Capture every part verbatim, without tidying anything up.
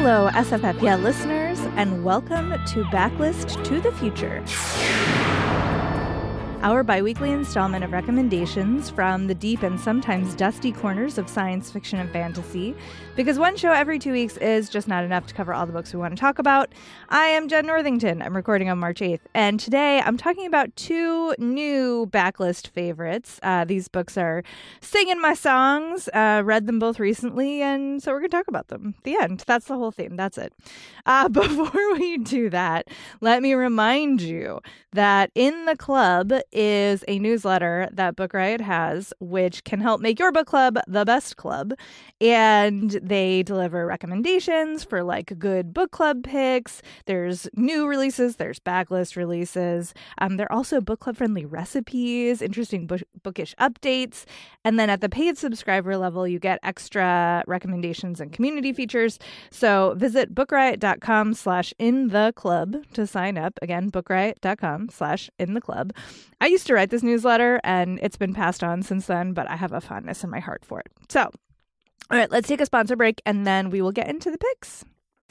Hello, S F F Yeah listeners, and welcome to Backlist to the Future, our biweekly installment of recommendations from the deep and sometimes dusty corners of science fiction and fantasy, because one show every two weeks is just not enough to cover all the books we want to talk about. I am Jen Northington. I'm recording on March eighth, and today I'm talking about two new Backlist favorites. Uh, these books are singing my songs, uh, read them both recently, and so we're going to talk about them. The end. That's the whole theme. That's it. Uh, before we do that, let me remind you that In the Club is a newsletter that Book Riot has, which can help make your book club the best club. And they deliver recommendations for like good book club picks. There's new releases. There's backlist releases. Um, they're also book club friendly recipes, interesting book- bookish updates. And then at the paid subscriber level, you get extra recommendations and community features. So visit bookriot.com slash in the club to sign up. Again, bookriot.com slash in the club. I used to write this newsletter and it's been passed on since then, but I have a fondness in my heart for it. So, all right, let's take a sponsor break and then we will get into the picks.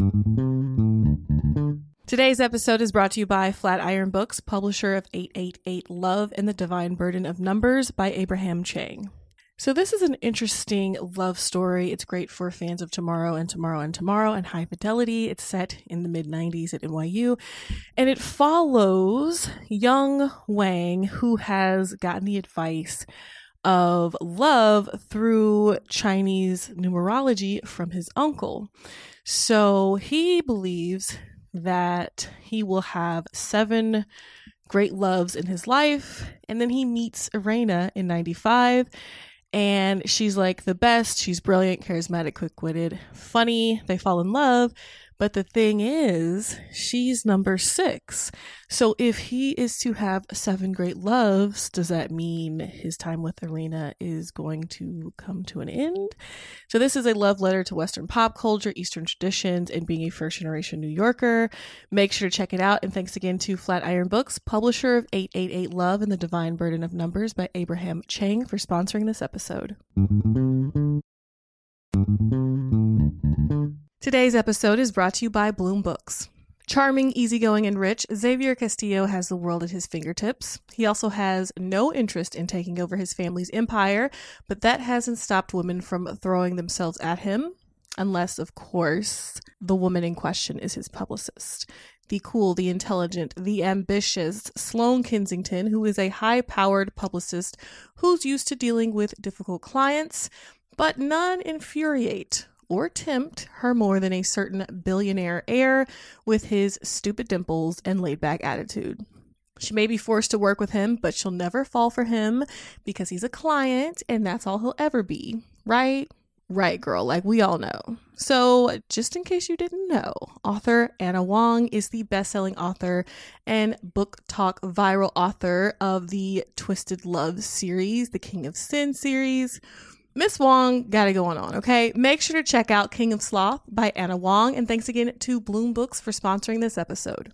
Today's episode is brought to you by Flatiron Books, publisher of eight eight eight Love and the Divine Burden of Numbers by Abraham Chang. So this is an interesting love story. It's great for fans of Tomorrow and Tomorrow and Tomorrow and High Fidelity. It's set in the mid nineties at N Y U, and it follows young Wang, who has gotten the advice of love through Chinese numerology from his uncle. So he believes that he will have seven great loves in his life, and then he meets Irena in ninety-five. And she's like the best. She's brilliant, charismatic, quick-witted, funny. They fall in love. But the thing is, she's number six. So if he is to have seven great loves, does that mean his time with Irena is going to come to an end? So this is a love letter to Western pop culture, Eastern traditions, and being a first-generation New Yorker. Make sure to check it out. And thanks again to Flatiron Books, publisher of eight eight eight Love and the Divine Burden of Numbers by Abraham Chang, for sponsoring this episode. Today's episode is brought to you by Bloom Books. Charming, easygoing, and rich, Xavier Castillo has the world at his fingertips. He also has no interest in taking over his family's empire, but that hasn't stopped women from throwing themselves at him, unless, of course, the woman in question is his publicist. The cool, the intelligent, the ambitious Sloane Kensington, who is a high-powered publicist who's used to dealing with difficult clients, but none infuriate or tempt her more than a certain billionaire heir with his stupid dimples and laid-back attitude. She may be forced to work with him, but she'll never fall for him because he's a client and that's all he'll ever be. Right? Right, girl. Like we all know. So just in case you didn't know, author Anna Wong is the best-selling author and Book Talk viral author of the Twisted Love series, the King of Sin series. Miss Wong got it going on, okay? Make sure to check out King of Sloth by Anna Wong. And thanks again to Bloom Books for sponsoring this episode.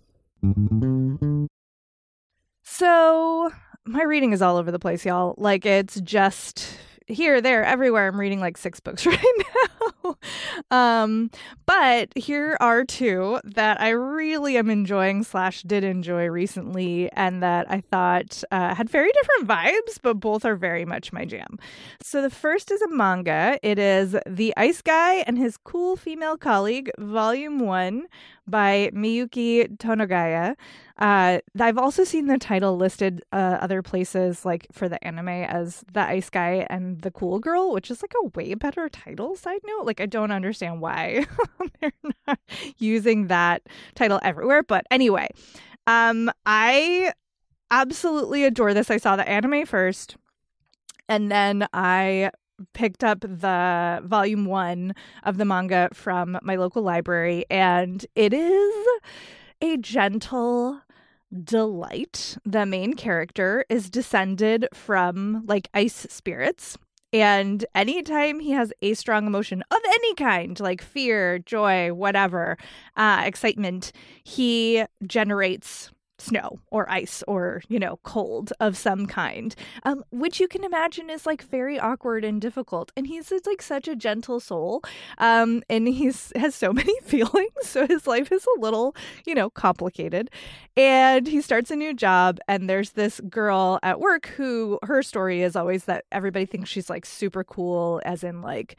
So my reading is all over the place, y'all. Like it's just here, there, everywhere. I'm reading like six books right now. um, but here are two that I really am enjoying slash did enjoy recently and that I thought uh, had very different vibes, but both are very much my jam. So the first is a manga. It is The Ice Guy and His Cool Female Colleague, Volume one by Miyuki Tonogaya. Uh, I've also seen the title listed uh, other places, like for the anime, as The Ice Guy and the Cool Girl, which is like a way better title, side note. Like, I don't understand why they're not using that title everywhere. But anyway, um, I absolutely adore this. I saw the anime first, and then I picked up the volume one of the manga from my local library, and it is a gentle delight. The main character is descended from like ice spirits, and anytime he has a strong emotion of any kind, like fear, joy, whatever, uh, excitement, he generates snow or ice or, you know, cold of some kind, um, which you can imagine is like very awkward and difficult. And he's like such a gentle soul, um, and he's has so many feelings. So his life is a little, you know, complicated. And he starts a new job, and there's this girl at work who her story is always that everybody thinks she's like super cool, as in like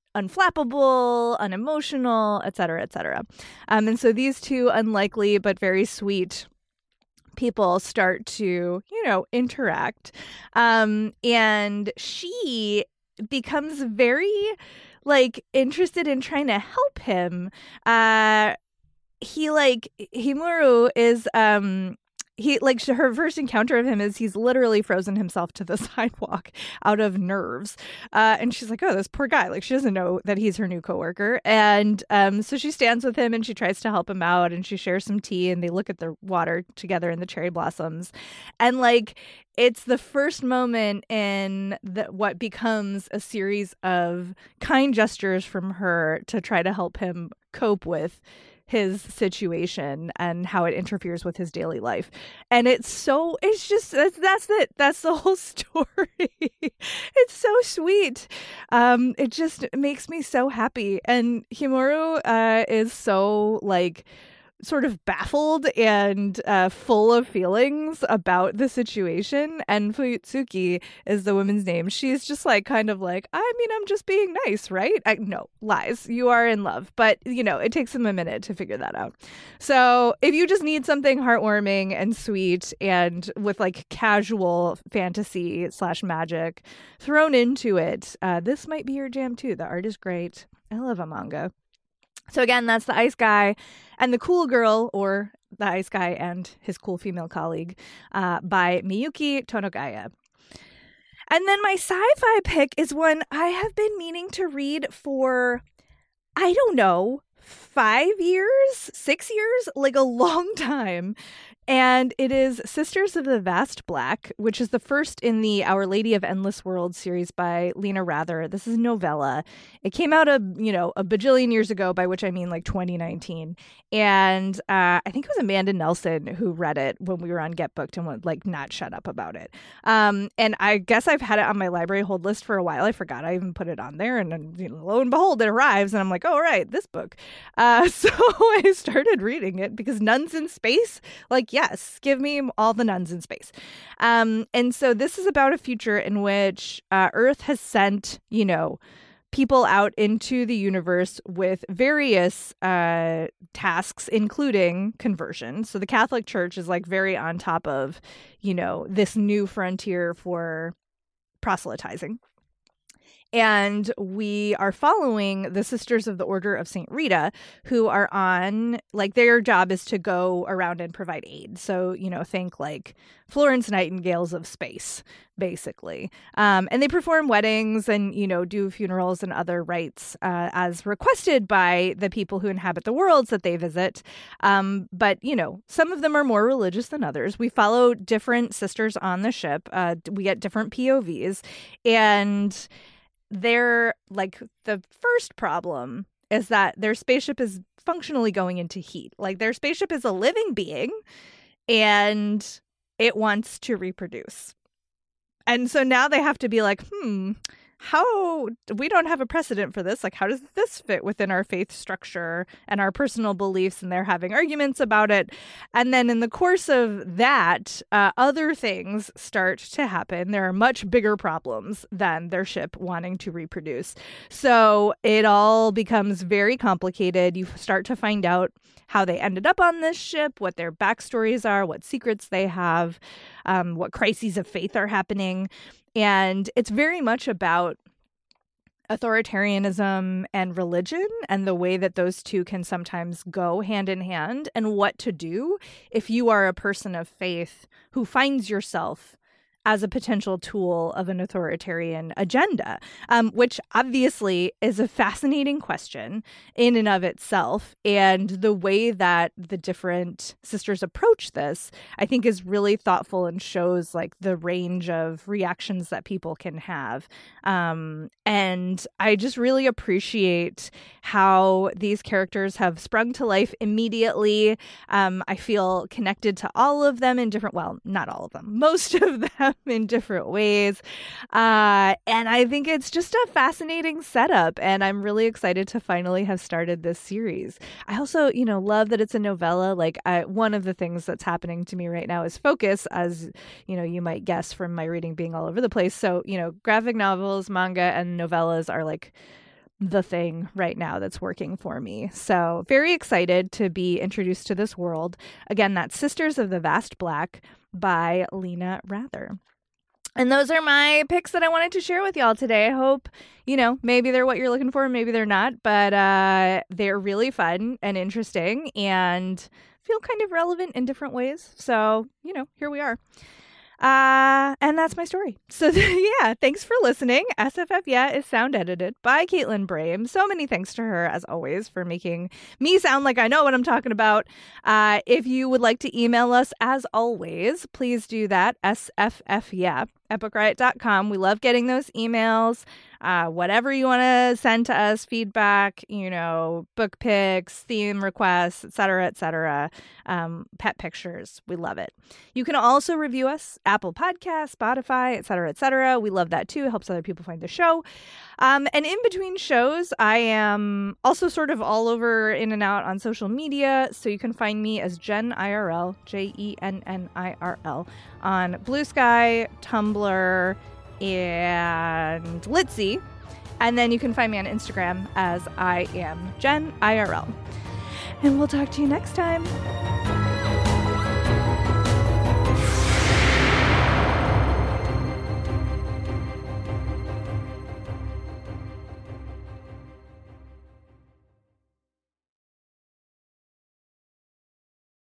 unflappable, unemotional, et cetera, et cetera. Um, and so these two unlikely but very sweet people start to, you know, interact. Um, and she becomes very, like, interested in trying to help him. Uh, he, like, Himuro is, um, he, like, her first encounter of him is he's literally frozen himself to the sidewalk out of nerves. Uh, and she's like, oh, this poor guy. Like, she doesn't know that he's her new coworker. And um, so she stands with him and she tries to help him out, and she shares some tea, and they look at the water together in the cherry blossoms. And, like, it's the first moment in the, what becomes a series of kind gestures from her to try to help him cope with his situation and how it interferes with his daily life. And it's so, it's just, that's, that's it. That's the whole story. It's so sweet. Um, it just makes me so happy. And Himuro uh, is so, like, sort of baffled and uh, full of feelings about the situation. And Fuyutsuki is the woman's name. She's just like, kind of like, I mean, I'm just being nice, right? I, no, lies. You are in love. But, you know, it takes him a minute to figure that out. So if you just need something heartwarming and sweet and with like casual fantasy slash magic thrown into it, uh, this might be your jam too. The art is great. I love a manga. So again, that's The Ice Guy and the Cool Girl, or The Ice Guy and His Cool Female Colleague, uh, by Miyuki Tonogaya. And then my sci-fi pick is one I have been meaning to read for, I don't know, five years, six years, like a long time. And it is Sisters of the Vast Black, which is the first in the Our Lady of Endless Worlds series by Lena Rather. This is a novella. It came out a, you know, a bajillion years ago, by which I mean like twenty nineteen. And uh, I think it was Amanda Nelson who read it when we were on Get Booked and would like not shut up about it. Um, and I guess I've had it on my library hold list for a while. I forgot I even put it on there, and then, you know, lo and behold, it arrives, and I'm like, oh, right, this book. Uh, so I started reading it because nuns in space, like, yes, give me all the nuns in space. Um, and so this is about a future in which uh, Earth has sent, you know, people out into the universe with various uh, tasks, including conversion. So the Catholic Church is like very on top of, you know, this new frontier for proselytizing. And we are following the Sisters of the Order of Saint Rita, who are on, like, their job is to go around and provide aid. So, you know, think like Florence Nightingales of space, basically. Um, and they perform weddings and, you know, do funerals and other rites uh, as requested by the people who inhabit the worlds that they visit. Um, but, you know, some of them are more religious than others. We follow different sisters on the ship. Uh, we get different P O Vs. And they're like, the first problem is that their spaceship is functionally going into heat. Like, their spaceship is a living being and it wants to reproduce. And so now they have to be like, hmm, how, we don't have a precedent for this. Like, how does this fit within our faith structure and our personal beliefs? And they're having arguments about it. And then in the course of that, uh, other things start to happen. There are much bigger problems than their ship wanting to reproduce. So it all becomes very complicated. You start to find out how they ended up on this ship, what their backstories are, what secrets they have, um, what crises of faith are happening. And it's very much about authoritarianism and religion and the way that those two can sometimes go hand in hand, and what to do if you are a person of faith who finds yourself as a potential tool of an authoritarian agenda, um, which obviously is a fascinating question in and of itself. And the way that the different sisters approach this, I think, is really thoughtful and shows like the range of reactions that people can have. Um, and I just really appreciate how these characters have sprung to life immediately. Um, I feel connected to all of them in different, well, not all of them, most of them in different ways. Uh, and I think it's just a fascinating setup. And I'm really excited to finally have started this series. I also, you know, love that it's a novella. Like I, one of the things that's happening to me right now is focus, as, you know, you might guess from my reading being all over the place. So, you know, graphic novels, manga, and novellas are like the thing right now that's working for me. So very excited to be introduced to this world. Again, that's Sisters of the Vast Black by Lena Rather. And those are my picks that I wanted to share with y'all today. I hope, you know, maybe they're what you're looking for, maybe they're not, but uh, they're really fun and interesting and feel kind of relevant in different ways. So, you know, here we are. Uh, and that's my story. So yeah, thanks for listening. S F F Yeah is sound edited by Caitlin Brame. So many thanks to her, as always, for making me sound like I know what I'm talking about. Uh, if you would like to email us, as always, please do that. S F F Yeah at book riot dot com. We love getting those emails. Uh, whatever you want to send to us, feedback, you know, book picks, theme requests, et cetera, et cetera. Um, pet pictures. We love it. You can also review us, Apple Podcasts, Spotify, et cetera, et cetera. We love that too. It helps other people find the show. Um, and in between shows, I am also sort of all over in and out on social media. So you can find me as Jen I R L, J E N N I R L, on Blue Sky, Tumblr, and Litzy. And then you can find me on Instagram as I am Jen I R L. And we'll talk to you next time.